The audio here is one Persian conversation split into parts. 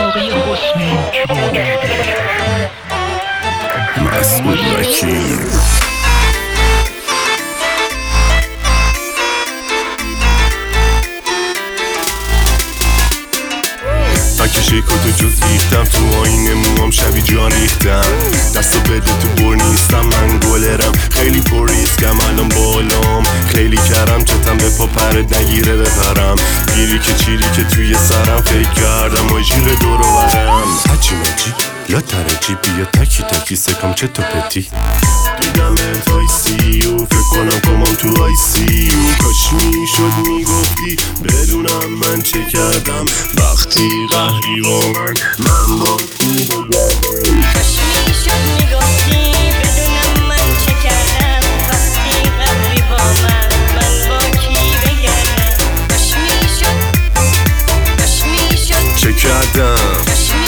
آقای حسنی مسعود وکیل بکشه کتو جز ریختم تو آینه موام شبی جان ریختم دستو بده تو بر نیستم من گلرم خیلی پر ریسکم الان بالام خیلی کردم چتم به پا پرد نگیره بپرم گیری که چیری که توی سرم فکر کردم و ژیر دور و برم هچی مچی یا ترجی بیا تکی تکی سکم چه تو پتی دیدم انت آی سی او فکر کنم کمام تو آی سی او کاش میشد میگفتی بدونم من چه کردم وقتی قهری با من با کی بگردم کاش میشد میگفتی بدونم من چه کردم وقتی قهری با من با کی بگردم کاش میشد چه کردم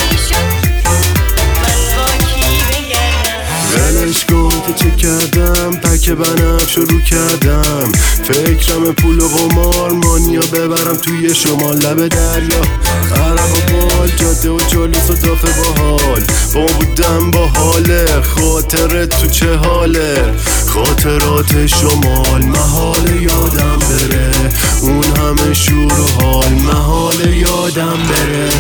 ولش کن که چه کردم پک بنفش رو کردم فکرم پول و قمار مانیا ببرم توی شمال لب دریا عرب و بال جاده و جالس و دافه باحال با ما بودم با حاله خاطرت تو چه حاله خاطرات شمال محال یادم بره اون همه شور و حال محال یادم بره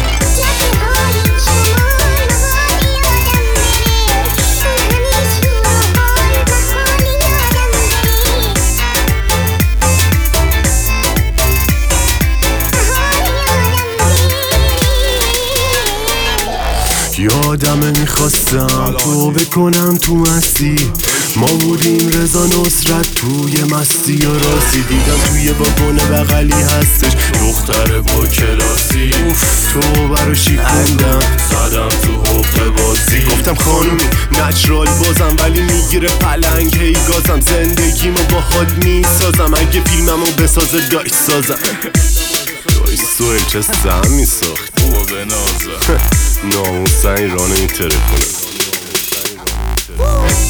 یادمه میخواستم تو بکنم تو مستی ما بودیم رضا نصرت توی مستی و راستی دیدم توی واگن بغلی هستش دختر با کلاسی تو برا شیکوندم زدم تو حق بازی گفتم خانومی نچرال بازم ولی میگیره پلنگ هی گازم زندگیمو با حال میسازم اگه فیلممو بسازه دایش سازم دایش سویل چه سمی ساختی و به نازم ناموسن ایرانو میتره کنه